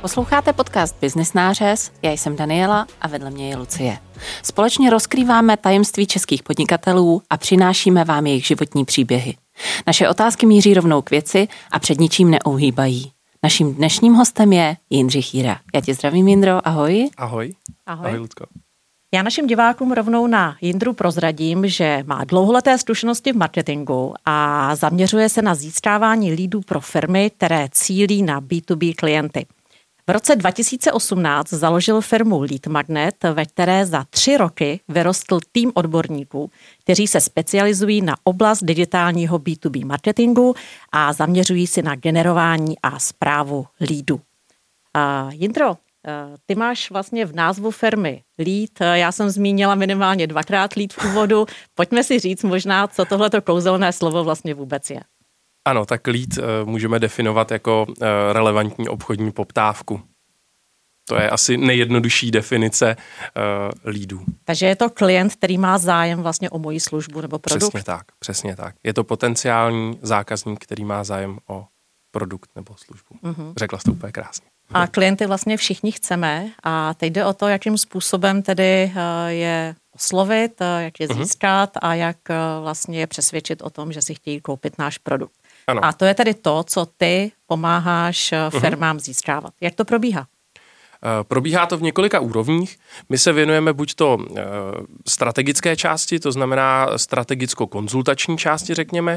Posloucháte podcast Business nářez, já jsem Daniela a vedle mě je Lucie. Společně rozkrýváme tajemství českých podnikatelů a přinášíme vám jejich životní příběhy. Naše otázky míří rovnou k věci a před ničím neuhýbají. Naším dnešním hostem je Jindřich Jíra. Já tě zdravím, Jindro, ahoj. Ahoj. Ahoj, Ludko. Já našim divákům rovnou na Jindru prozradím, že má dlouholeté zkušenosti v marketingu a zaměřuje se na získávání leadů pro firmy, které cílí na B2B klienty. V roce 2018 založil firmu Lead Magnet, ve které za 3 roky vyrostl tým odborníků, kteří se specializují na oblast digitálního B2B marketingu a zaměřují se na generování a správu leadů. Jindro, ty máš vlastně v názvu firmy Lead, já jsem zmínila minimálně 2krát Lead v úvodu. Pojďme si říct možná, co tohleto kouzelné slovo vlastně vůbec je. Ano, tak lead můžeme definovat jako relevantní obchodní poptávku. To je asi nejjednodušší definice leadů. Takže je to klient, který má zájem vlastně o moji službu nebo produkt? Přesně tak. Je to potenciální zákazník, který má zájem o produkt nebo službu. Řekla jsi to úplně krásně. A klienty vlastně všichni chceme a teď jde o to, jakým způsobem tedy je oslovit, jak je získat a jak vlastně je přesvědčit o tom, že si chtějí koupit náš produkt. Ano. A to je tedy to, co ty pomáháš firmám získávat. Jak to probíhá? Probíhá to v několika úrovních. My se věnujeme buď to strategické části, to znamená strategicko-konzultační části, řekněme.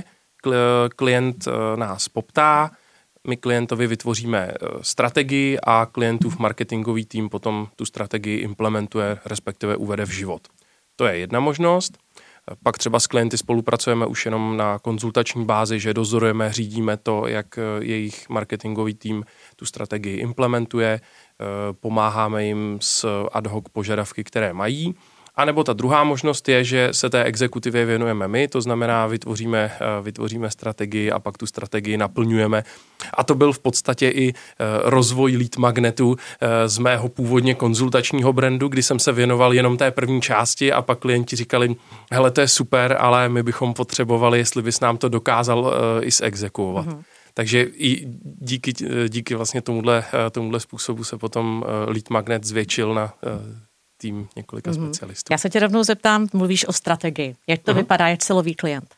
Klient nás poptá, my klientovi vytvoříme strategii a klientův marketingový tým potom tu strategii implementuje, respektive uvede v život. To je jedna možnost. Pak třeba s klienty spolupracujeme už jenom na konzultační bázi, že dozorujeme, řídíme to, jak jejich marketingový tým tu strategii implementuje, pomáháme jim s ad hoc požadavky, které mají. A nebo ta druhá možnost je, že se té exekutivě věnujeme my, to znamená vytvoříme strategii a pak tu strategii naplňujeme. A to byl v podstatě i rozvoj Lead Magnetu z mého původně konzultačního brandu, kdy jsem se věnoval jenom té první části a pak klienti říkali, hele, to je super, ale my bychom potřebovali, jestli bys nám to dokázal i zexekuovat. Takže i díky vlastně tomuhle způsobu se potom Lead Magnet zvětšil na tým několika specialistů. Já se tě rovnou zeptám, mluvíš o strategii. Jak to vypadá, jak silový klient?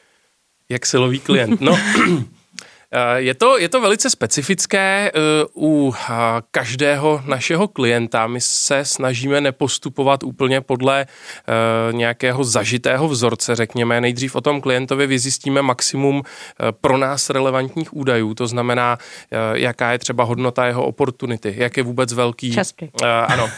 Jak silový klient? No, je to velice specifické u každého našeho klienta. My se snažíme nepostupovat úplně podle nějakého zažitého vzorce, řekněme. Nejdřív o tom klientovi vyzjistíme maximum pro nás relevantních údajů, to znamená, jaká je třeba hodnota jeho opportunity, jak je vůbec velký... Česky. Ano.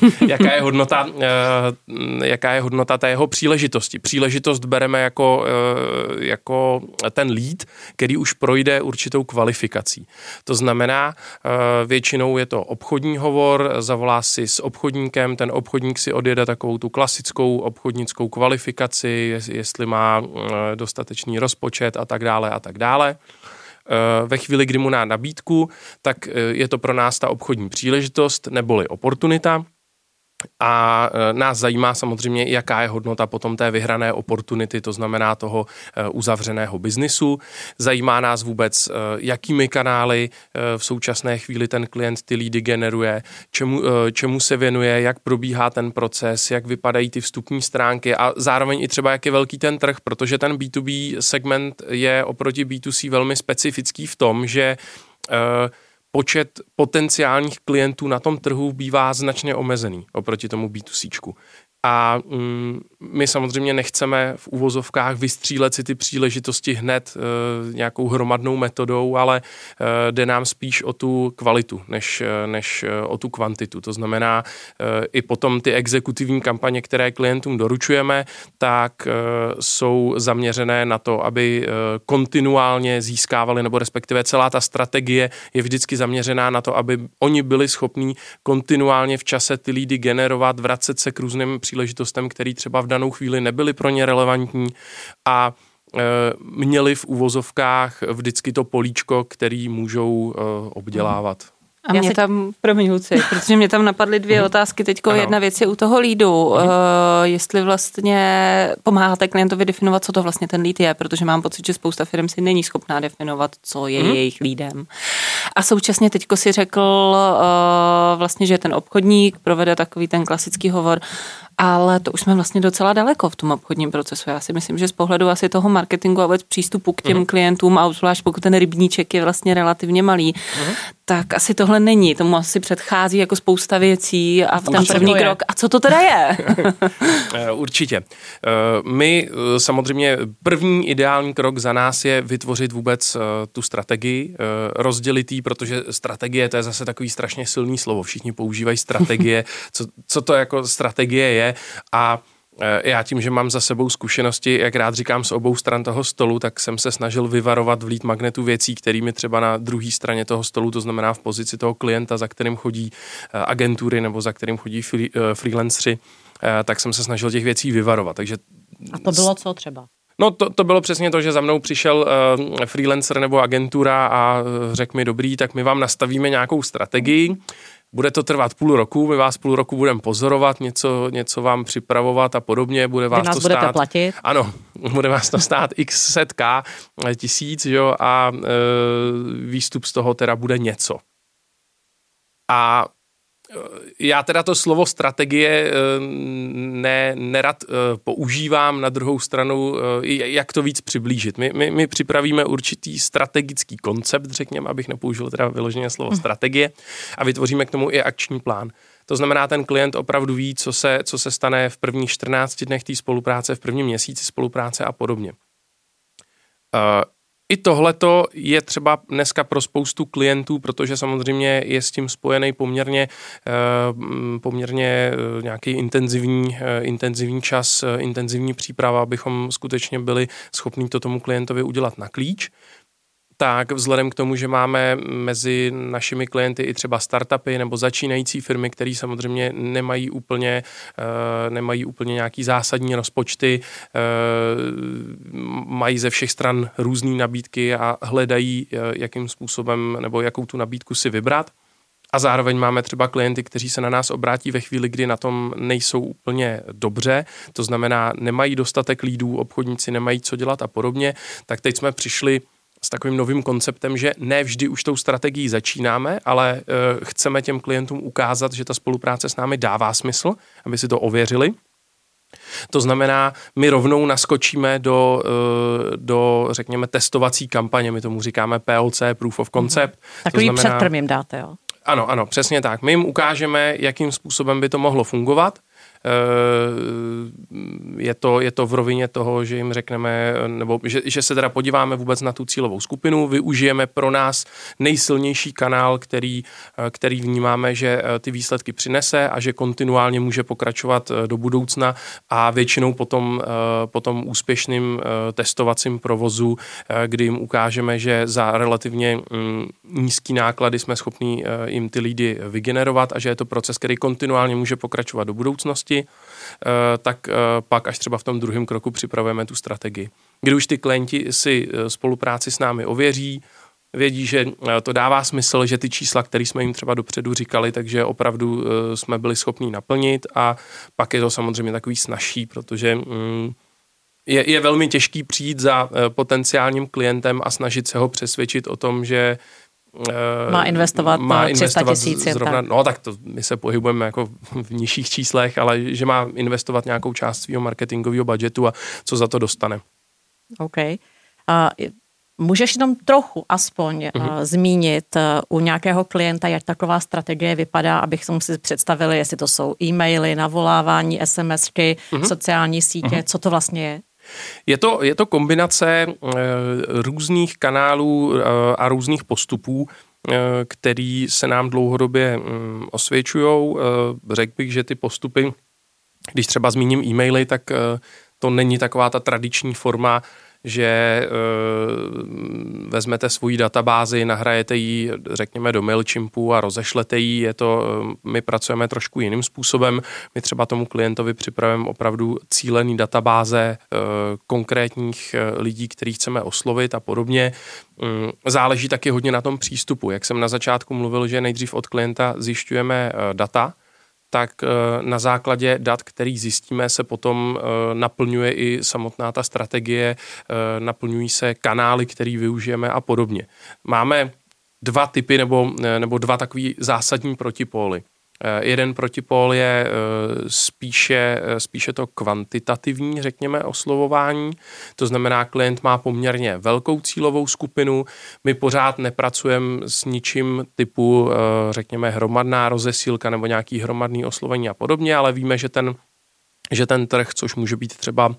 Jaká je hodnota té jeho příležitosti. Příležitost bereme jako ten lead, který už projde určitou kvalifikací. To znamená, většinou je to obchodní hovor, zavolá si s obchodníkem, ten obchodník si odjede takovou tu klasickou obchodnickou kvalifikaci, jestli má dostatečný rozpočet a tak dále a tak dále. Ve chvíli, kdy mu dá nabídku, tak je to pro nás ta obchodní příležitost neboli oportunita. A nás zajímá samozřejmě, jaká je hodnota potom té vyhrané opportunity, to znamená toho uzavřeného biznisu. Zajímá nás vůbec, jakými kanály v současné chvíli ten klient ty leady generuje, čemu se věnuje, jak probíhá ten proces, jak vypadají ty vstupní stránky a zároveň i třeba, jak je velký ten trh, protože ten B2B segment je oproti B2C velmi specifický v tom, že počet potenciálních klientů na tom trhu bývá značně omezený oproti tomu B2Cčku. A my samozřejmě nechceme v uvozovkách vystřílet si ty příležitosti hned nějakou hromadnou metodou, ale jde nám spíš o tu kvalitu, než o tu kvantitu. To znamená, i potom ty exekutivní kampaně, které klientům doručujeme, tak jsou zaměřené na to, aby kontinuálně získávali, nebo respektive celá ta strategie je vždycky zaměřená na to, aby oni byli schopní kontinuálně v čase ty leady generovat, vracet se k různým příležitostem, které třeba v danou chvíli nebyly pro ně relevantní a měli v uvozovkách vždycky to políčko, který můžou obdělávat. A mě tam, promiň Luci, protože mě tam napadly 2 otázky teďko. Ano. Jedna věc je u toho leadu, jestli vlastně pomáháte klientovi definovat, co to vlastně ten lead je, protože mám pocit, že spousta firm si není schopná definovat, co je jejich leadem. A současně teďko si řekl vlastně, že ten obchodník provede takový ten klasický hovor, ale to už jsme vlastně docela daleko v tom obchodním procesu. Já si myslím, že z pohledu asi toho marketingu a vůbec přístupu k těm klientům, a zvlášť pokud ten rybníček je vlastně relativně malý, tak asi tohle není. Tomu asi předchází jako spousta věcí a v ten první krok. A co to teda je? Určitě. My samozřejmě první ideální krok za nás je vytvořit vůbec tu strategii, rozdělit ji, protože strategie to je zase takový strašně silný slovo. Všichni používají strategie, co to jako strategie je. A já tím, že mám za sebou zkušenosti, jak rád říkám, z obou stran toho stolu, tak jsem se snažil vyvarovat v lead magnetu věcí, kterými třeba na druhé straně toho stolu, to znamená v pozici toho klienta, za kterým chodí agentury nebo za kterým chodí freelanceri, tak jsem se snažil těch věcí vyvarovat. Takže a to bylo co třeba? No to bylo přesně to, že za mnou přišel freelancer nebo agentura a řekl mi, dobrý, tak my vám nastavíme nějakou strategii, bude to trvat půl roku, my vás půl roku budeme pozorovat, něco vám připravovat a podobně, bude vás to stát. Budete platit? Ano, bude vás to stát x set k tisíc, jo, a výstup z toho teda bude něco. A já teda to slovo strategie nerad používám, na druhou stranu, jak to víc přiblížit. My připravíme určitý strategický koncept, řekněme, abych nepoužil teda vyloženě slovo strategie, a vytvoříme k tomu i akční plán. To znamená, ten klient opravdu ví, co se stane v prvních 14 dnech té spolupráce, v prvním měsíci spolupráce a podobně. I tohleto je třeba dneska pro spoustu klientů, protože samozřejmě je s tím spojený poměrně nějaký intenzivní čas, intenzivní příprava, abychom skutečně byli schopni to tomu klientovi udělat na klíč. Tak vzhledem k tomu, že máme mezi našimi klienty i třeba startupy nebo začínající firmy, které samozřejmě nemají úplně nějaký zásadní rozpočty, mají ze všech stran různé nabídky a hledají, jakým způsobem nebo jakou tu nabídku si vybrat. A zároveň máme třeba klienty, kteří se na nás obrátí ve chvíli, kdy na tom nejsou úplně dobře, to znamená, nemají dostatek lídů, obchodníci nemají co dělat a podobně, tak teď jsme přišli s takovým novým konceptem, že ne vždy už tou strategií začínáme, ale chceme těm klientům ukázat, že ta spolupráce s námi dává smysl, aby si to ověřili. To znamená, my rovnou naskočíme do řekněme, testovací kampaně, my tomu říkáme POC, Proof of Concept. Takový předprm jim dáte, jo? Ano, přesně tak. My jim ukážeme, jakým způsobem by to mohlo fungovat. Je to v rovině toho, že jim řekneme, nebo že se teda podíváme vůbec na tu cílovou skupinu, využijeme pro nás nejsilnější kanál, který vnímáme, že ty výsledky přinese a že kontinuálně může pokračovat do budoucna a většinou potom úspěšným testovacím provozu, kdy jim ukážeme, že za relativně nízký náklady jsme schopni jim ty lídy vygenerovat a že je to proces, který kontinuálně může pokračovat do budoucnosti, tak pak až třeba v tom druhém kroku připravujeme tu strategii. Kdy už ty klienti si spolupráci s námi ověří, vědí, že to dává smysl, že ty čísla, které jsme jim třeba dopředu říkali, takže opravdu jsme byli schopni naplnit a pak je to samozřejmě takový snazší, protože je velmi těžký přijít za potenciálním klientem a snažit se ho přesvědčit o tom, že má investovat 300 tisíc. No tak to my se pohybujeme jako v nižších číslech, ale že má investovat nějakou část svého marketingového budgetu a co za to dostane. OK. Můžeš jenom trochu aspoň zmínit u nějakého klienta, jak taková strategie vypadá, abychom si představili, jestli to jsou e-maily, navolávání, SMSky, sociální sítě, co to vlastně je? Je to kombinace různých kanálů a různých postupů, který se nám dlouhodobě osvědčujou. Řekl bych, že ty postupy, když třeba zmíním e-maily, tak to není taková ta tradiční forma, že vezmete svoji databázi, nahrajete ji, řekněme, do Mailchimpu a rozešlete ji. My pracujeme trošku jiným způsobem. My třeba tomu klientovi připravujeme opravdu cílený databáze konkrétních lidí, který chceme oslovit a podobně. Záleží taky hodně na tom přístupu. Jak jsem na začátku mluvil, že nejdřív od klienta zjišťujeme data, tak na základě dat, který zjistíme, se potom naplňuje i samotná ta strategie, naplňují se kanály, který využijeme a podobně. Máme dva typy nebo dva takový zásadní protipóly. Jeden protipól je spíše to kvantitativní, řekněme, oslovování. To znamená, klient má poměrně velkou cílovou skupinu. My pořád nepracujeme s ničím typu, řekněme, hromadná rozesílka nebo nějaký hromadný oslovení a podobně, ale víme, že ten trh, což může být třeba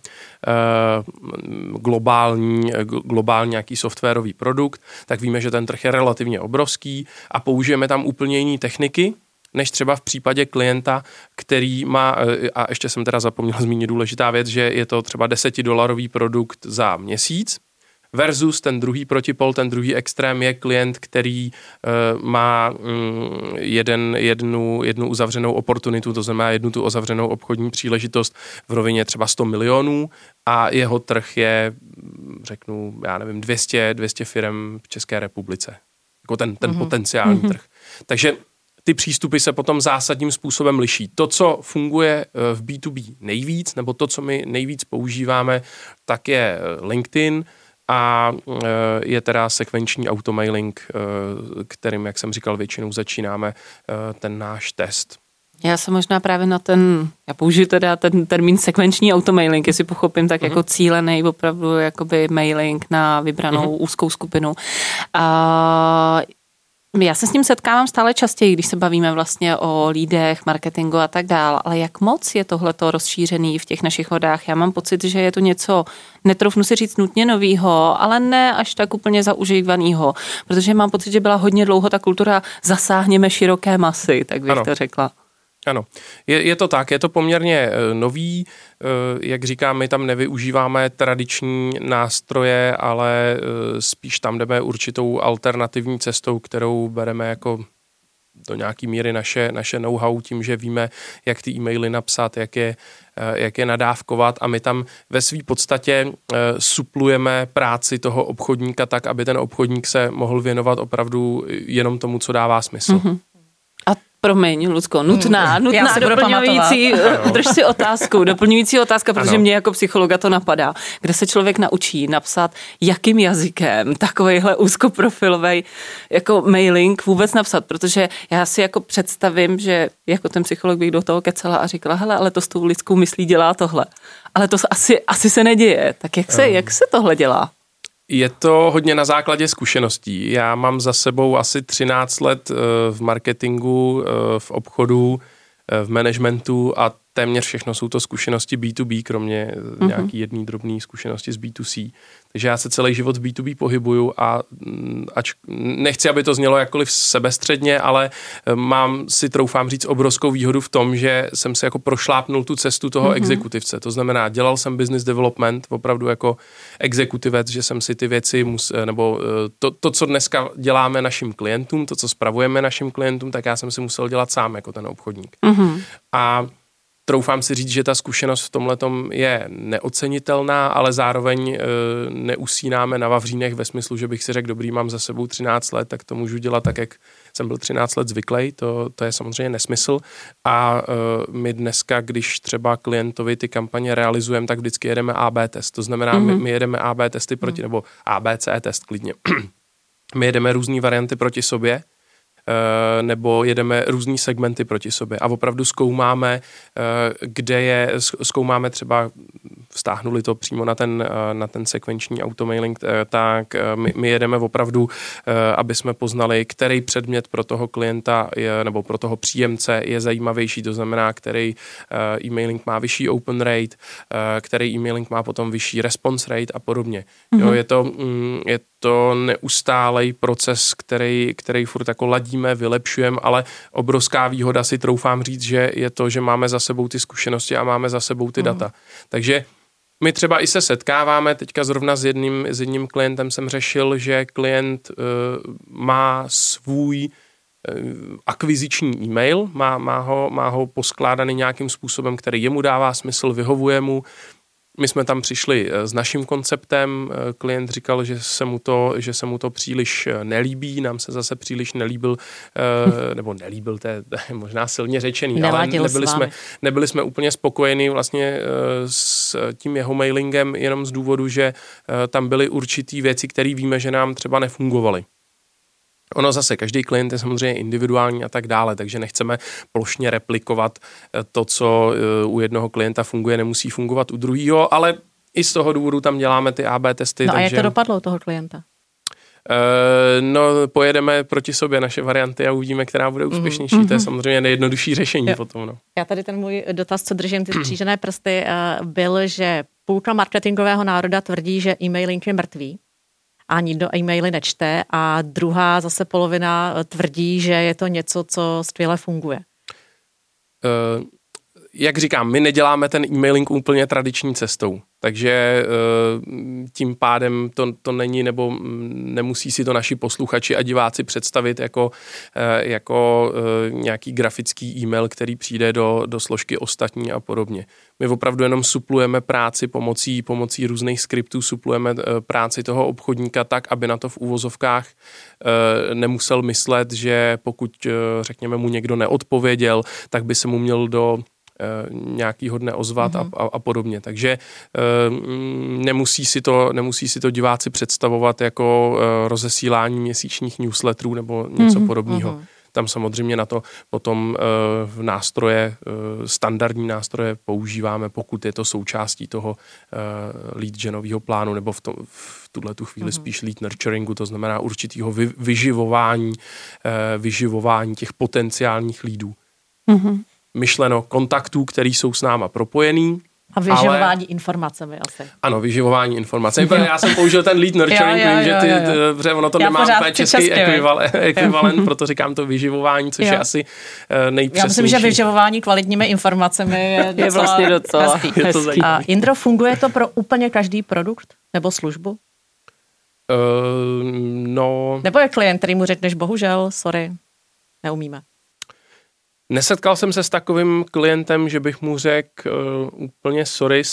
globální nějaký softwarový produkt, tak víme, že ten trh je relativně obrovský a použijeme tam úplně jiné techniky, než třeba v případě klienta, který má, a ještě jsem teda zapomněl zmínit důležitá věc, že je to třeba $10 produkt za měsíc, versus ten druhý protipol, ten druhý extrém je klient, který má jednu uzavřenou oportunitu, to znamená jednu tu uzavřenou obchodní příležitost v rovině třeba 100 milionů a jeho trh je, řeknu, 200 firem v České republice. Jako ten potenciální trh. Takže ty přístupy se potom zásadním způsobem liší. To, co funguje v B2B nejvíc, nebo to, co my nejvíc používáme, tak je LinkedIn a je teda sekvenční automailing, kterým, jak jsem říkal, většinou začínáme ten náš test. Já jsem možná právě já použiju teda ten termín sekvenční automailing, jestli pochopím, tak jako cílený opravdu jakoby mailing na vybranou úzkou skupinu. Já se s ním setkávám stále častěji, když se bavíme vlastně o lídech, marketingu a tak dál, ale jak moc je tohleto rozšířený v těch našich hodách? Já mám pocit, že je to něco, netroufnu si říct nutně novýho, ale ne až tak úplně zaužívanýho, protože mám pocit, že byla hodně dlouho ta kultura zasáhněme široké masy, tak bych to řekla. Ano, je to tak, je to poměrně nový, jak říkám, my tam nevyužíváme tradiční nástroje, ale spíš tam jdeme určitou alternativní cestou, kterou bereme jako do nějaký míry naše know-how tím, že víme, jak ty e-maily napsat, jak je nadávkovat a my tam ve své podstatě suplujeme práci toho obchodníka tak, aby ten obchodník se mohl věnovat opravdu jenom tomu, co dává smysl. Mm-hmm. Promiň, Lucko, nutná doplňující, drž si doplňující otázka, protože mě jako psychologa to napadá. Kde se člověk naučí napsat, jakým jazykem takovejhle úzkoprofilovej jako mailing vůbec napsat, protože já si jako představím, že jako ten psycholog bych do toho kecela a říkala, hele, ale to s tou lidskou myslí dělá tohle. Ale to asi se neděje. Tak jak se tohle dělá? Je to hodně na základě zkušeností. Já mám za sebou asi 13 let v marketingu, v obchodu, v managementu a téměř všechno jsou to zkušenosti B2B, kromě nějaký jedné drobné zkušenosti z B2C. Takže já se celý život v B2B pohybuju a nechci, aby to znělo jakkoliv sebestředně, ale mám si, troufám říct, obrovskou výhodu v tom, že jsem se jako prošlápnul tu cestu toho exekutivce. To znamená, dělal jsem business development opravdu jako exekutivec, že jsem si ty věci nebo to, co dneska děláme našim klientům, to, co spravujeme našim klientům, tak já jsem si musel dělat sám jako ten obchodník. A troufám si říct, že ta zkušenost v tomhletom je neocenitelná, ale zároveň neusínáme na vavřínech ve smyslu, že bych si řekl, dobrý, mám za sebou 13 let, tak to můžu dělat tak, jak jsem byl 13 let zvyklý, to je samozřejmě nesmysl. A my dneska, když třeba klientovi ty kampaně realizujeme, tak vždycky jedeme AB test. To znamená, my jedeme AB testy nebo ABC test klidně. My jedeme různé varianty proti sobě, nebo jedeme různý segmenty proti sobě a opravdu zkoumáme, zkoumáme třeba, vztáhnuli to přímo na ten sekvenční automailing, tak my jedeme opravdu, aby jsme poznali, který předmět pro toho klienta nebo pro toho příjemce je zajímavější, to znamená, který e-mailing má vyšší open rate, který e-mailing má potom vyšší response rate a podobně. Jo, je to neustálej proces, který furt jako ladíme, vylepšujeme, ale obrovská výhoda si troufám říct, že je to, že máme za sebou ty zkušenosti a máme za sebou ty data. Takže my třeba i se setkáváme, teďka zrovna s jedním klientem jsem řešil, že klient má svůj akviziční e-mail, má ho poskládaný nějakým způsobem, který jemu dává smysl, vyhovuje mu. My jsme tam přišli s naším konceptem, klient říkal, že se mu to příliš nelíbí, nám se zase příliš nelíbil, nebo nelíbil, to je možná silně řečený, ale nebyli jsme úplně spokojení vlastně s tím jeho mailingem jenom z důvodu, že tam byly určitý věci, které víme, že nám třeba nefungovaly. Ono zase, každý klient je samozřejmě individuální a tak dále, takže nechceme plošně replikovat to, co u jednoho klienta funguje, nemusí fungovat u druhého, ale i z toho důvodu tam děláme ty AB testy. No takže... a jak to dopadlo u toho klienta? No, pojedeme proti sobě naše varianty a uvidíme, která bude úspěšnější. To je samozřejmě nejjednodušší řešení potom. No. Já tady ten můj dotaz, co držím ty střížené prsty, byl, že půlka marketingového národa tvrdí, že e-mailing je mrtvý a nikdo e-maily nečte a druhá zase polovina tvrdí, že je to něco, co skvěle funguje. Jak říkám, my neděláme ten e-mailing úplně tradiční cestou, takže tím pádem to není, nebo nemusí si to naši posluchači a diváci představit jako nějaký grafický e-mail, který přijde do složky ostatní a podobně. My opravdu jenom suplujeme práci pomocí různých skriptů, suplujeme práci toho obchodníka tak, aby na to v úvozovkách nemusel myslet, že pokud, řekněme, mu někdo neodpověděl, tak by se mu měl do nějakýho dne ozvat a podobně. Takže nemusí si to diváci představovat jako rozesílání měsíčních newsletterů nebo něco podobného. Tam samozřejmě na to potom v standardní nástroje používáme, pokud je to součástí toho lead genového plánu nebo v tuhletu chvíli spíš lead nurturingu, to znamená určitýho vyživování těch potenciálních leadů. Myšleno kontaktů, který jsou s náma propojený. A vyživování informacemi asi. Ano, vyživování informací. Já jsem použil ten lead nurturing, vím, že ono to nemá úplně český ekvivalent, proto říkám to vyživování, což je asi nejpřesnější. Já myslím, že vyživování kvalitními informacemi je vlastně docela hezký. A Jindro, funguje to pro úplně každý produkt nebo službu? Nebo je klient, který mu řekneš, bohužel, sorry, neumíme. Nesetkal jsem se s takovým klientem, že bych mu řekl úplně sorry,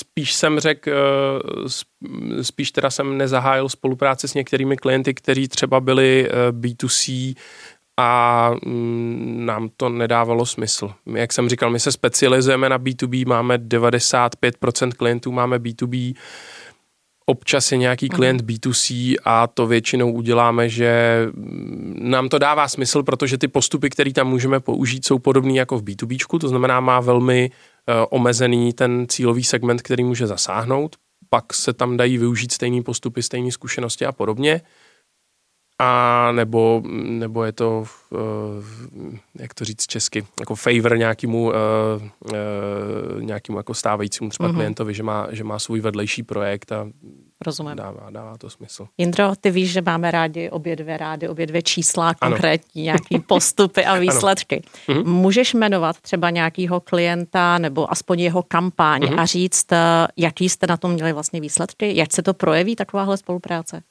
spíš teda jsem nezahájil spolupráci s některými klienty, kteří třeba byli B2C a nám to nedávalo smysl. Jak jsem říkal, my se specializujeme na B2B, máme 95% klientů, máme B2B, občas je nějaký klient B2C a to většinou uděláme, že nám to dává smysl, protože ty postupy, které tam můžeme použít, jsou podobné jako v B2Bčku, to znamená má velmi omezený ten cílový segment, který může zasáhnout, pak se tam dají využít stejný postupy, stejné zkušenosti a podobně. A nebo je to, jak to říct česky, jako favor nějakému jako stávajícímu třeba klientovi, že má svůj vedlejší projekt a rozumím. Dává to smysl. Jindro, ty víš, že máme rádi obě dvě čísla, konkrétní nějaký postupy a výsledky. Můžeš jmenovat třeba nějakého klienta nebo aspoň jeho kampaň a říct, jaký jste na tom měli vlastně výsledky, jak se to projeví takováhle spolupráce?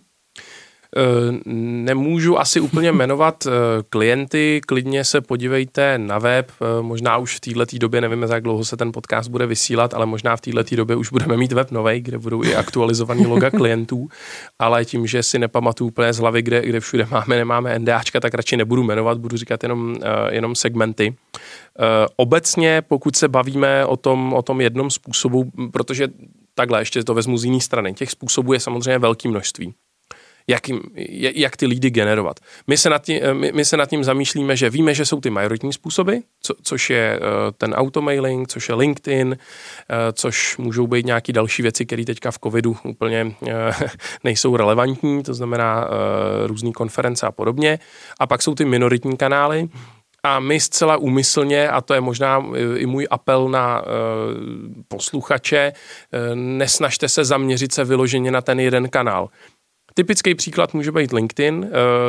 Nemůžu asi úplně jmenovat klienty, klidně se podívejte na web, možná už v této době, nevím, jak dlouho se ten podcast bude vysílat, ale možná v této době už budeme mít web novej, kde budou i aktualizovaný loga klientů, ale tím, že si nepamatuju úplně z hlavy, kde všude nemáme NDAčka, tak radši nebudu jmenovat, budu říkat jenom segmenty. Obecně, pokud se bavíme o tom jednom způsobu, protože takhle, ještě to vezmu z jiné strany, těch způsobů je samozřejmě velké množství. Jak ty lídy generovat. My se nad tím zamýšlíme, že víme, že jsou ty majoritní způsoby, což je ten automailing, což je LinkedIn, což můžou být nějaké další věci, které teďka v covidu úplně nejsou relevantní, to znamená různý konference a podobně. A pak jsou ty minoritní kanály, a my zcela úmyslně, a to je možná i můj apel na posluchače, nesnažte se zaměřit se vyloženě na ten jeden kanál. Typický příklad může být LinkedIn.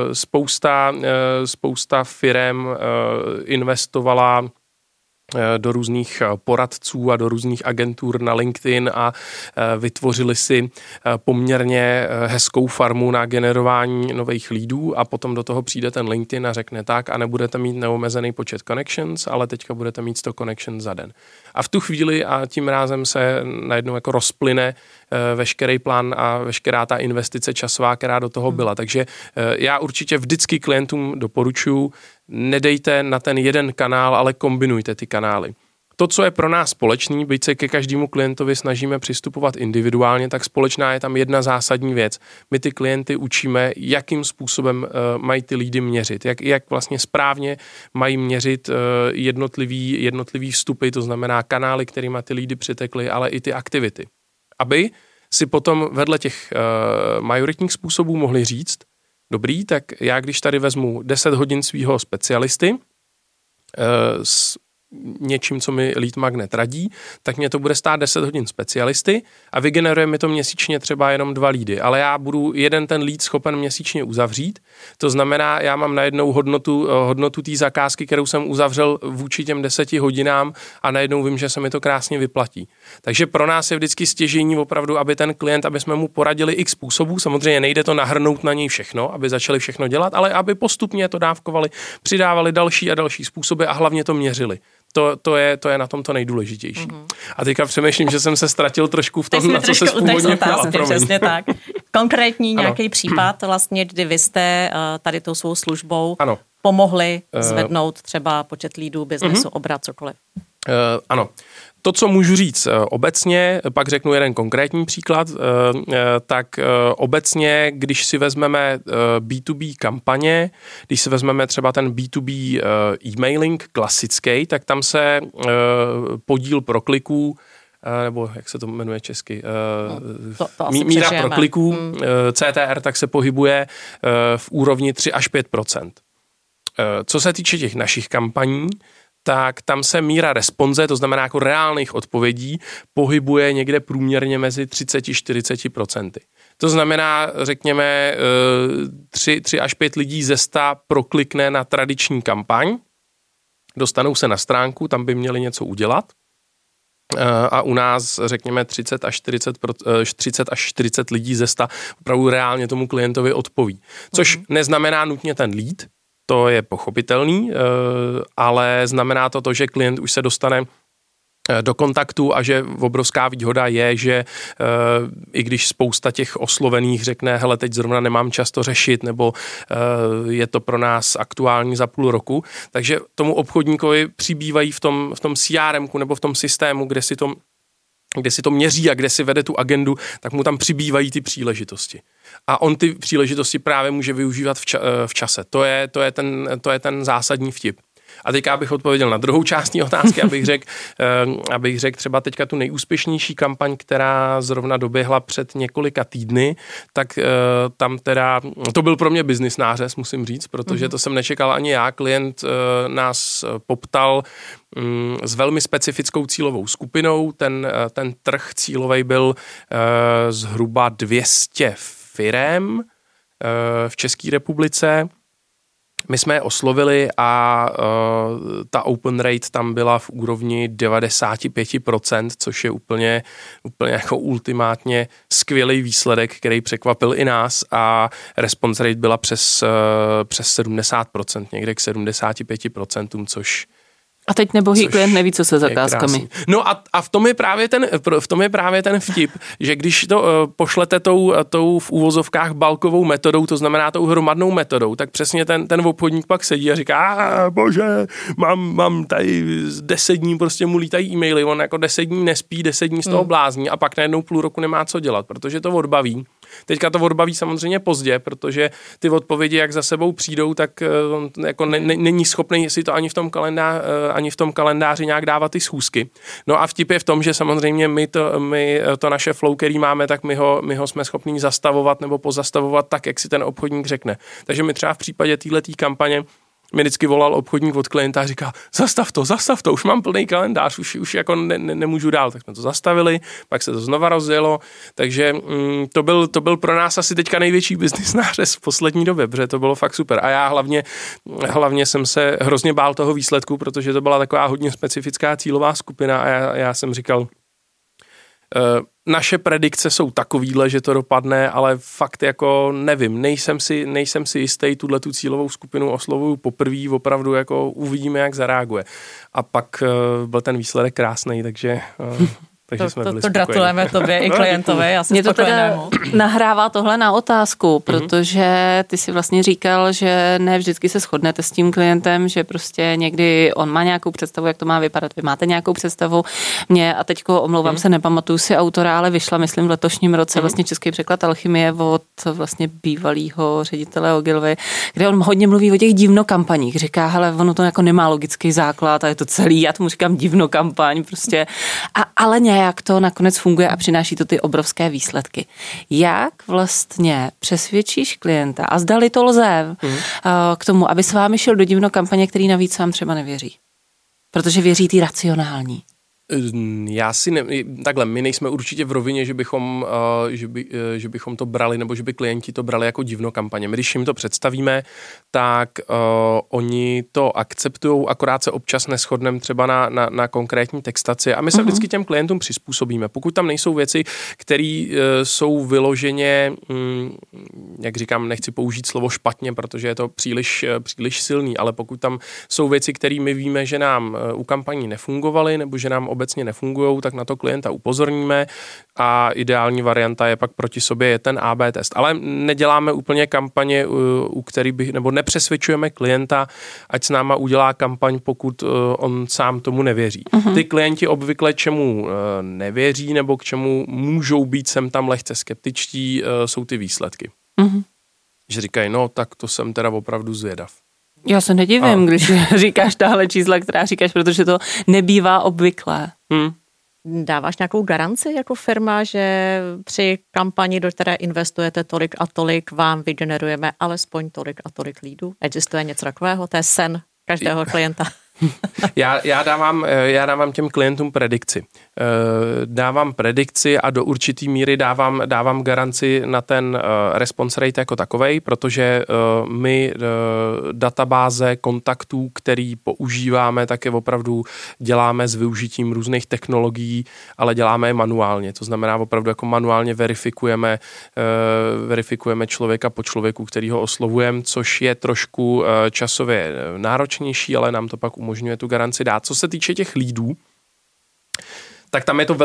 Spousta firem investovala do různých poradců a do různých agentur na LinkedIn a vytvořili si poměrně hezkou farmu na generování nových leadů a potom do toho přijde ten LinkedIn a řekne tak a nebudete mít neomezený počet connections, ale teďka budete mít 100 connections za den. A v tu chvíli a tím rázem se najednou jako rozplyne veškerý plán a veškerá ta investice časová, která do toho byla. Takže já určitě vždycky klientům doporučuji, nedejte na ten jeden kanál, ale kombinujte ty kanály. to, co je pro nás společný, byť se ke každému klientovi snažíme přistupovat individuálně, tak společná je tam jedna zásadní věc. My ty klienty učíme, jakým způsobem mají ty lídy měřit, jak vlastně správně mají měřit jednotlivý vstupy, to znamená kanály, kterými ty lídy přitekly, ale i ty aktivity. Aby si potom vedle těch majoritních způsobů mohli říct, dobrý, tak já když tady vezmu 10 hodin svýho specialisty s něčím, co mi lead magnet radí, tak mě to bude stát 10 hodin specialisty a vygeneruje mi to měsíčně třeba jenom 2 lídy, ale já budu jeden ten lead schopen měsíčně uzavřít, to znamená, já mám najednou hodnotu té zakázky, kterou jsem uzavřel vůči těm 10 hodinám a najednou vím, že se mi to krásně vyplatí. Takže pro nás je vždycky stěžejní opravdu, aby ten klient, aby jsme mu poradili x způsobů, samozřejmě nejde to nahrnout na něj všechno, aby začali všechno dělat, ale aby postupně to dávkovali, přidávali další a další způsoby a hlavně to měřili. To je na tom to nejdůležitější. A teďka přemýšlím, že jsem se ztratil trošku v tom, na co se původně ptala. Přesně tak. Konkrétní nějaký případ, vlastně, kdy vy jste tady tou svou službou pomohli zvednout třeba počet lídů, biznesu, obrat, cokoliv. Ano. To, co můžu říct obecně, pak řeknu jeden konkrétní příklad, tak obecně, když si vezmeme B2B kampaně, když si vezmeme třeba ten B2B e-mailing klasický, tak tam se podíl prokliků, nebo jak se to jmenuje česky, míra prokliků, CTR, tak se pohybuje v úrovni 3 až 5%. Co se týče těch našich kampaní, tak tam se míra responze, to znamená jako reálných odpovědí, pohybuje někde průměrně mezi 30-40%. To znamená, řekněme, 3 až 5 lidí ze 100 proklikne na tradiční kampaň, dostanou se na stránku, tam by měli něco udělat a u nás, řekněme, 30 až 40 lidí ze 100 opravdu reálně tomu klientovi odpoví. Což neznamená nutně ten lead, to je pochopitelný, ale znamená to, že klient už se dostane do kontaktu a že obrovská výhoda je, že i když spousta těch oslovených řekne, hele, teď zrovna nemám čas to řešit, nebo je to pro nás aktuální za půl roku, takže tomu obchodníkovi přibývají v tom CRMku nebo v tom systému, kde si to měří a kde si vede tu agendu, tak mu tam přibývají ty příležitosti. A on ty příležitosti právě může využívat v čase. To je ten zásadní vtip. A teďka bych odpověděl na druhou část té otázky, abych řekl třeba teďka tu nejúspěšnější kampaň, která zrovna doběhla před několika týdny, tak tam teda, to byl pro mě business nářez, musím říct, protože to jsem nečekal ani já. Klient nás poptal s velmi specifickou cílovou skupinou. Ten trh cílovej byl zhruba 200 firem v České republice. My jsme je oslovili a ta open rate tam byla v úrovni 95%, což je úplně jako ultimátně skvělý výsledek, který překvapil i nás a response rate byla přes 70%, někde k 75%, což A teď nebohý klient neví, co se zakázkami. No a v tom je právě ten vtip, že když to pošlete tou v úvozovkách balkovou metodou, to znamená tou hromadnou metodou, tak přesně ten obchodník pak sedí a říká, bože, mám tady 10 dní, prostě mu lítají e-maily, on jako 10 dní nespí, 10 dní z toho blázní a pak najednou půl roku nemá co dělat, protože to odbaví. Teďka to odbaví samozřejmě pozdě, protože ty odpovědi, jak za sebou přijdou, tak on jako není schopný si to ani v tom kalendáři nějak dávat ty schůzky. No a vtip je v tom, že samozřejmě my to naše flow, který máme, tak my ho jsme schopní zastavovat nebo pozastavovat tak, jak si ten obchodník řekne. Takže my třeba v případě této kampaně mi vždycky volal obchodník od klienta a říká, zastav to, už mám plný kalendář, už jako nemůžu dál, tak jsme to zastavili, pak se to znova rozjelo, takže to byl pro nás asi teďka největší business nářez v poslední době, protože to bylo fakt super a já hlavně jsem se hrozně bál toho výsledku, protože to byla taková hodně specifická cílová skupina a já jsem říkal, naše predikce jsou takovýhle, že to dopadne, ale fakt jako nevím, nejsem si jistý, tu cílovou skupinu oslovuju poprvé, opravdu jako uvidíme, jak zareaguje. A pak byl ten výsledek krásný, takže Takže jsme byli to gratulujeme tobě i klientovi. Mě to teda nahrává tohle na otázku, protože ty si vlastně říkal, že ne vždycky se shodnete s tím klientem, že prostě někdy on má nějakou představu, jak to má vypadat, vy máte nějakou představu. A teďko omlouvám se, nepamatuju si autora, ale vyšla, myslím, v letošním roce vlastně český překlad alchymie od vlastně bývalého ředitele Ogilvy, kde on hodně mluví o těch divnokampaních. Říká, hele, ono to jako nemá logický základ a je to celý, já tomu říkám divnokampaň prostě. Ale nějak to nakonec funguje a přináší to ty obrovské výsledky. Jak vlastně přesvědčíš klienta a zdali to lze k tomu, aby s vámi šel do divnokampaně, který navíc vám třeba nevěří? Protože věří ty racionální. Takhle, my nejsme určitě v rovině, že bychom to brali, nebo že by klienti to brali jako divnokampaně. My, když jim to představíme, tak oni to akceptujou, akorát se občas neshodneme třeba na konkrétní textaci a my se vždycky těm klientům přizpůsobíme. Pokud tam nejsou věci, které jsou vyloženě, jak říkám, nechci použít slovo špatně, protože je to příliš silný, ale pokud tam jsou věci, které my víme, že nám u kampaní nefungovaly, nebo že nám obecně nefungujou, tak na to klienta upozorníme a ideální varianta je pak proti sobě je ten AB test. Ale neděláme úplně kampaně, u který nebo nepřesvědčujeme klienta, ať s náma udělá kampaň, pokud on sám tomu nevěří. Ty klienti obvykle čemu nevěří nebo k čemu můžou být sem tam lehce skeptičtí, jsou ty výsledky. Že říkají, no tak to jsem teda opravdu zvědav. Já se nedivím, když říkáš tahle čísla, která říkáš, protože to nebývá obvyklé. Dáváš nějakou garanci jako firma, že při kampani, do které investujete tolik a tolik, vám vygenerujeme alespoň tolik a tolik lídů? Existuje něco takového? To je sen každého klienta. Já dávám těm klientům predikci. Dávám predikci a do určitý míry dávám garanci na ten response rate jako takovej, protože my databáze kontaktů, který používáme, tak je opravdu děláme s využitím různých technologií, ale děláme je manuálně. To znamená opravdu jako manuálně verifikujeme člověka po člověku, který ho oslovujeme, což je trošku časově náročnější, ale nám to pak umožňuje tu garanci dát. Co se týče těch lídů, tak tam je to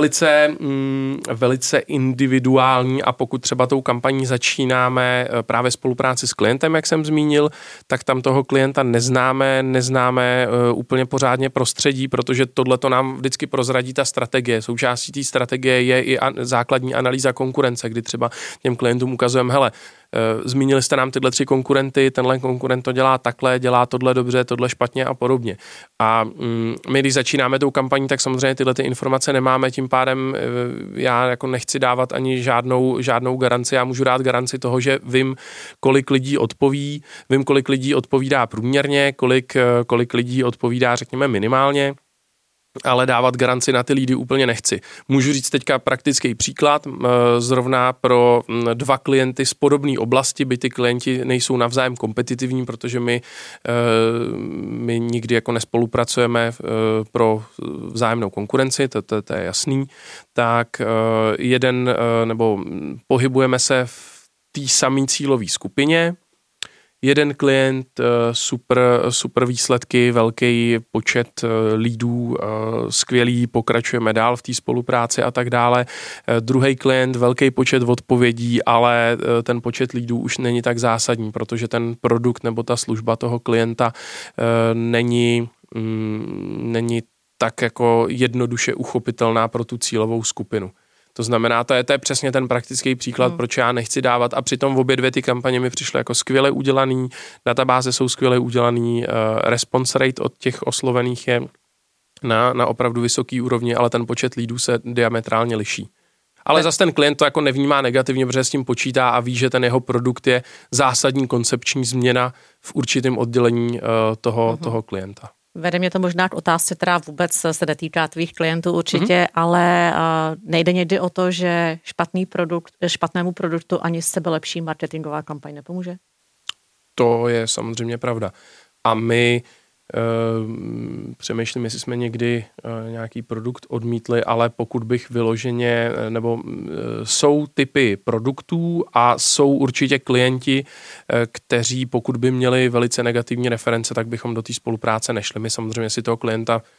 velice individuální a pokud třeba tou kampaní začínáme právě spolupráci s klientem, jak jsem zmínil, tak tam toho klienta neznáme úplně pořádně prostředí, protože tohleto nám vždycky prozradí ta strategie. Součástí té strategie je i základní analýza konkurence, kdy třeba těm klientům ukazujeme, hele, zmínili jste nám tyhle 3 konkurenty, tenhle konkurent to dělá takhle, dělá tohle dobře, tohle špatně a podobně. A my, když začínáme tou kampaní, tak samozřejmě tyhle ty informace nemáme, tím pádem já jako nechci dávat ani žádnou garanci, já můžu dát garanci toho, že vím, kolik lidí odpoví, vím, kolik lidí odpovídá průměrně, kolik lidí odpovídá, řekněme, minimálně, ale dávat garanci na ty lídy úplně nechci. Můžu říct teďka praktický příklad, zrovna pro 2 klienty z podobné oblasti, by ty klienti nejsou navzájem kompetitivní, protože my nikdy jako nespolupracujeme pro vzájemnou konkurenci, to je jasný, tak nebo pohybujeme se v té samé cílové skupině. Jeden klient, super výsledky, velký počet lídů, skvělý, pokračujeme dál v té spolupráci a tak dále. Druhý klient, velký počet odpovědí, ale ten počet lídů už není tak zásadní, protože ten produkt nebo ta služba toho klienta není tak jako jednoduše uchopitelná pro tu cílovou skupinu. To znamená, to je přesně ten praktický příklad, proč já nechci dávat a přitom obě 2 ty kampaně mi přišly jako skvěle udělaný, databáze jsou skvěle udělaný, response rate od těch oslovených je na opravdu vysoký úrovni, ale ten počet lídů se diametrálně liší. Ale zase ten klient to jako nevnímá negativně, protože s tím počítá a ví, že ten jeho produkt je zásadní koncepční změna v určitém oddělení toho klienta. Vede mě to možná k otázce, která vůbec se netýká tvých klientů určitě, ale nejde někdy o to, že špatnému produktu ani sebelepší marketingová kampaň nepomůže? To je samozřejmě pravda. A my přemýšlím, jestli jsme někdy nějaký produkt odmítli, ale pokud bych vyloženě, nebo jsou typy produktů a jsou určitě klienti, kteří pokud by měli velice negativní reference, tak bychom do té spolupráce nešli. My samozřejmě si toho klienta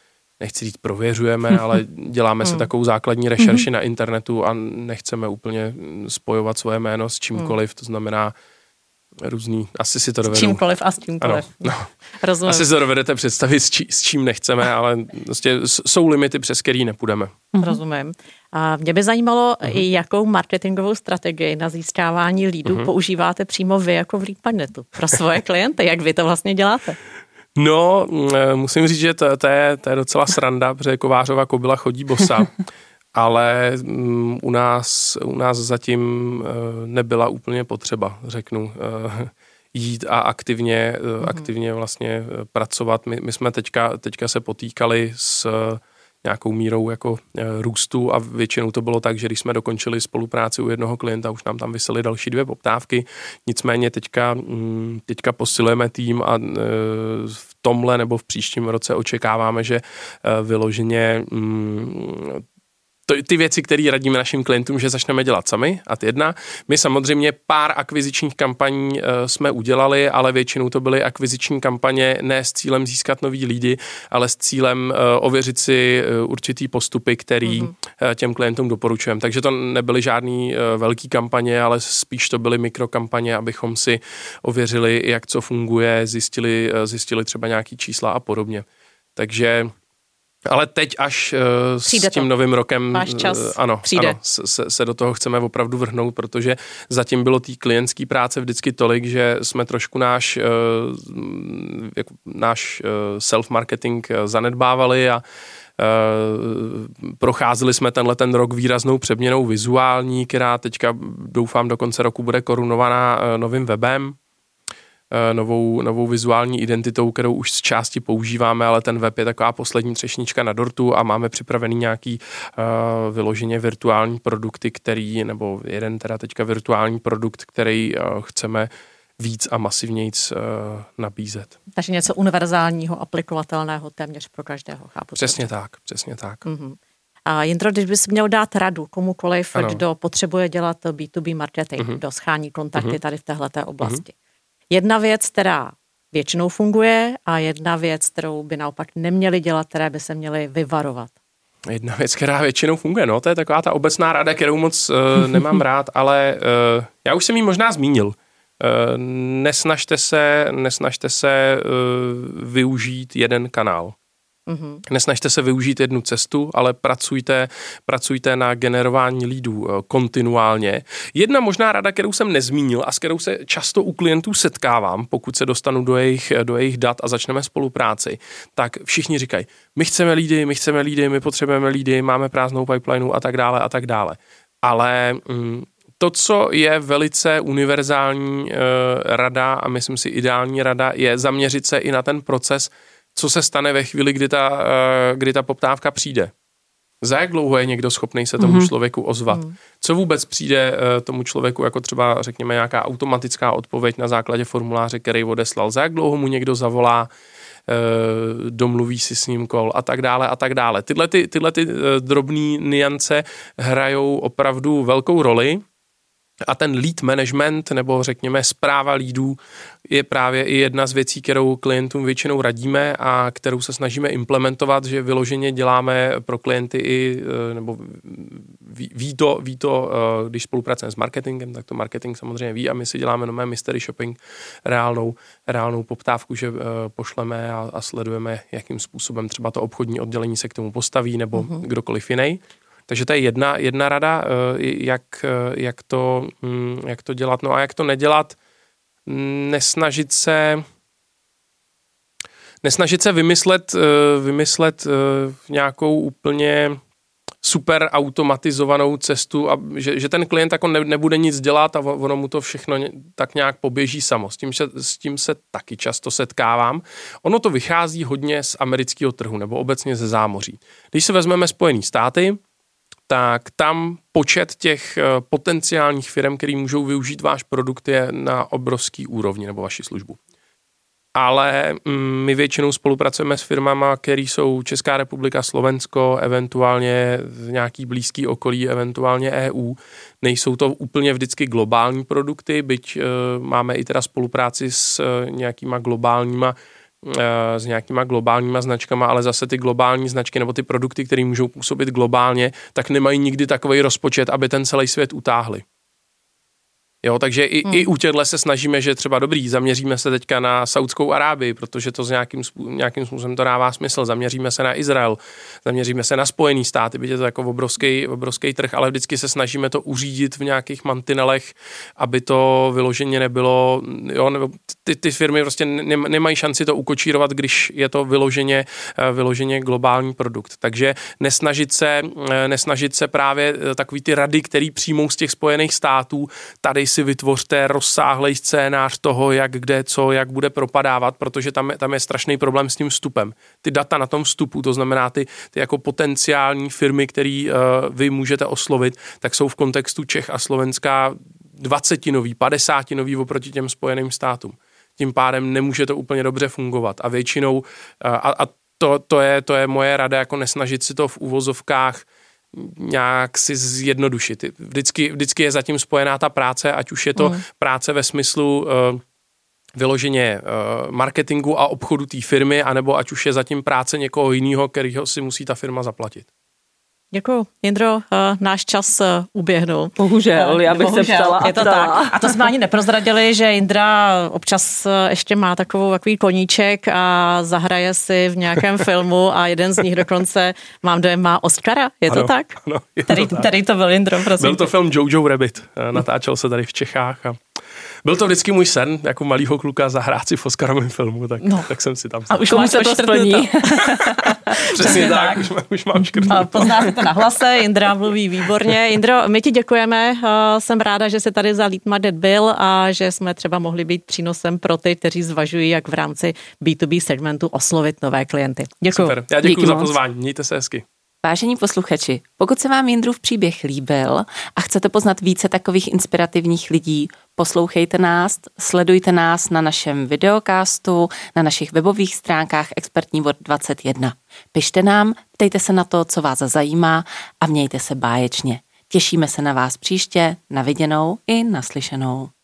nechci říct prověřujeme, ale děláme si takovou základní rešerši na internetu a nechceme úplně spojovat svoje jméno s čímkoliv, to znamená různý, asi si to dovedou. S čímkoliv a s tímkoliv. Ano, no. Rozumím. Asi si to dovedete představit, s čím nechceme, ale vlastně jsou limity, přes který nepůjdeme. Rozumím. A mě by zajímalo, jakou marketingovou strategii na získávání leadů používáte přímo vy jako v LeadMagnetu pro svoje klienty. Jak vy to vlastně děláte? No, musím říct, že to je docela sranda, protože Kovářova kobyla chodí bosa. Ale u nás zatím nebyla úplně potřeba, řeknu, jít a aktivně vlastně pracovat. My jsme teďka se potýkali s nějakou mírou jako růstu a většinou to bylo tak, že když jsme dokončili spolupráci u jednoho klienta, už nám tam visely další 2 poptávky. Nicméně teďka posilujeme tým a v tomhle nebo v příštím roce očekáváme, že vyloženě ty věci, které radíme našim klientům, že začneme dělat sami, a jedna. My samozřejmě pár akvizičních kampaní jsme udělali, ale většinou to byly akviziční kampaně ne s cílem získat nový lidi, ale s cílem ověřit si určitý postupy, který těm klientům doporučujeme. Takže to nebyly žádný velký kampaně, ale spíš to byly mikrokampaně, abychom si ověřili, jak co funguje, zjistili třeba nějaký čísla a podobně. Takže ale teď až s tím novým rokem ano, se do toho chceme opravdu vrhnout, protože zatím bylo té klientské práce vždycky tolik, že jsme trošku náš self-marketing zanedbávali a procházeli jsme ten rok výraznou přeměnou vizuální, která teďka doufám do konce roku bude korunovaná novým webem, novou vizuální identitou, kterou už z části používáme, ale ten web je taková poslední třešnička na dortu a máme připravený nějaký vyloženě virtuální produkty, nebo jeden teda teďka virtuální produkt, který chceme víc a masivnějc nabízet. Takže něco univerzálního, aplikovatelného téměř pro každého, chápu. Přesně tak. Mm-hmm. A Jindro, když bys měl dát radu komukoliv, kdo potřebuje dělat B2B marketing, kdo schání kontakty tady v téhleté oblasti. Jedna věc, která většinou funguje a jedna věc, kterou by naopak neměli dělat, které by se měly vyvarovat. Jedna věc, která většinou funguje, to je taková ta obecná rada, kterou moc nemám rád, ale já už jsem ji možná zmínil. Nesnažte se využít jeden kanál. Nesnažte se využít jednu cestu, ale pracujte na generování leadů kontinuálně. Jedna možná rada, kterou jsem nezmínil a s kterou se často u klientů setkávám, pokud se dostanu do jejich dat a začneme spolupráci, tak všichni říkají, my chceme leady, my potřebujeme leady, máme prázdnou pipelineu a tak dále. Ale to, co je velice univerzální rada a myslím si ideální rada, je zaměřit se i na ten proces, co se stane ve chvíli, kdy ta poptávka přijde. Za jak dlouho je někdo schopný se tomu člověku ozvat? Co vůbec přijde tomu člověku, jako třeba řekněme nějaká automatická odpověď na základě formuláře, který odeslal? Za jak dlouho mu někdo zavolá, domluví si s ním call a tak dále. Tyhle drobné niance hrajou opravdu velkou roli. A ten lead management, nebo řekněme správa leadů, je právě i jedna z věcí, kterou klientům většinou radíme a kterou se snažíme implementovat, že vyloženě děláme pro klienty i, nebo ví to, když spolupracujeme s marketingem, tak to marketing samozřejmě ví a my si děláme nové mystery shopping, reálnou poptávku, že pošleme a sledujeme, jakým způsobem třeba to obchodní oddělení se k tomu postaví, nebo kdokoliv jiný. Takže to je jedna rada, jak to dělat. No a jak to nedělat, nesnažit se vymyslet nějakou úplně super automatizovanou cestu, a že ten klient jako nebude nic dělat a ono mu to všechno tak nějak poběží samo. S tím se taky často setkávám. Ono to vychází hodně z amerického trhu nebo obecně ze zámoří. Když se vezmeme Spojené státy, tak tam počet těch potenciálních firm, který můžou využít váš produkt, je na obrovský úrovni nebo vaši službu. Ale my většinou spolupracujeme s firmama, které jsou Česká republika, Slovensko, eventuálně nějaký blízký okolí, eventuálně EU. Nejsou to úplně vždycky globální produkty, byť máme i teda spolupráci s nějakýma globálníma s nějakýma globálníma značkama, ale zase ty globální značky nebo ty produkty, které můžou působit globálně, tak nemají nikdy takový rozpočet, aby ten celý svět utáhli. Jo, takže i u těchto se snažíme, že třeba zaměříme se teďka na Saudskou Arábii, protože to nějakým způsobem to dává smysl. Zaměříme se na Izrael, zaměříme se na Spojené státy, byť je to jako obrovský trh, ale vždycky se snažíme to uřídit v nějakých mantinelech, aby to vyloženě nebylo, jo, nebo ty firmy prostě nemají šanci to ukočírovat, když je to vyloženě globální produkt. Takže nesnažit se právě takový ty rady, který přijmou z těch Spojených států, tady si vytvořte rozsáhlej scénář toho, jak kde, co, jak bude propadávat, protože tam je strašný problém s tím vstupem. Ty data na tom vstupu, to znamená ty jako potenciální firmy, který vy můžete oslovit, tak jsou v kontextu Čech a Slovenska 20nový, 50nový oproti těm Spojeným státům. Tím pádem nemůže to úplně dobře fungovat a většinou, to je moje rada, jako nesnažit si to v uvozovkách nějak si zjednodušit. Vždycky je zatím spojená ta práce, ať už je to práce ve smyslu vyloženě marketingu a obchodu té firmy, anebo ať už je zatím práce někoho jiného, kterýho si musí ta firma zaplatit. Děkuju. Jindro, náš čas uběhnul. Bohužel, já bych se ptala. Je to tak. A to jsme ani neprozradili, že Jindra občas ještě má takový koníček a zahraje si v nějakém filmu a jeden z nich dokonce, mám dojem, má Oscara. Je to tak? Ano, Který to byl, Jindro, prosím. Byl to film Jojo Rabbit. Natáčel se tady v Čechách a byl to vždycky můj sen, jako malýho kluka zahrát si v Oscarovém filmu, tak jsem si tam... A už máš to splní. Přesně tak, už mám škrtnuto. Poznáte to na hlase, Jindra mluví výborně. Jindro, my ti děkujeme, jsem ráda, že jsi tady za Lead Magnet byl a že jsme třeba mohli být přínosem pro ty, kteří zvažují, jak v rámci B2B segmentu oslovit nové klienty. Děkuji. Super, já děkuji za pozvání, mějte se hezky. Vážení posluchači, pokud se vám Jindrův příběh líbil a chcete poznat více takových inspirativních lidí, poslouchejte nás, sledujte nás na našem videocastu, na našich webových stránkách Expertní bod 21. Pište nám, ptejte se na to, co vás zajímá a mějte se báječně. Těšíme se na vás příště, na viděnou i naslyšenou.